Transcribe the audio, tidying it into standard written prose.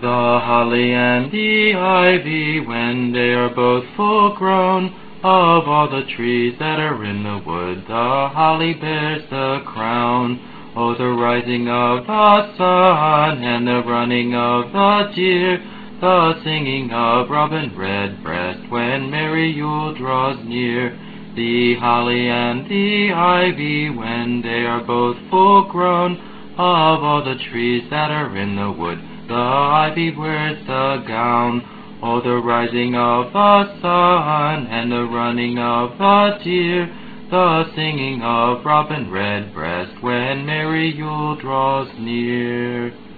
The holly and the ivy, when they are both full grown, of all the trees that are in the wood, the holly bears the crown. Oh, the rising of the sun, and the running of the deer, the singing of robin redbreast, when merry Yule draws near. The holly and the ivy, when they are both full grown, of all the trees that are in the wood, the ivy wears the gown. Oh, the rising of the sun, and the running of the deer, the singing of robin redbreast, when merry Yule draws near.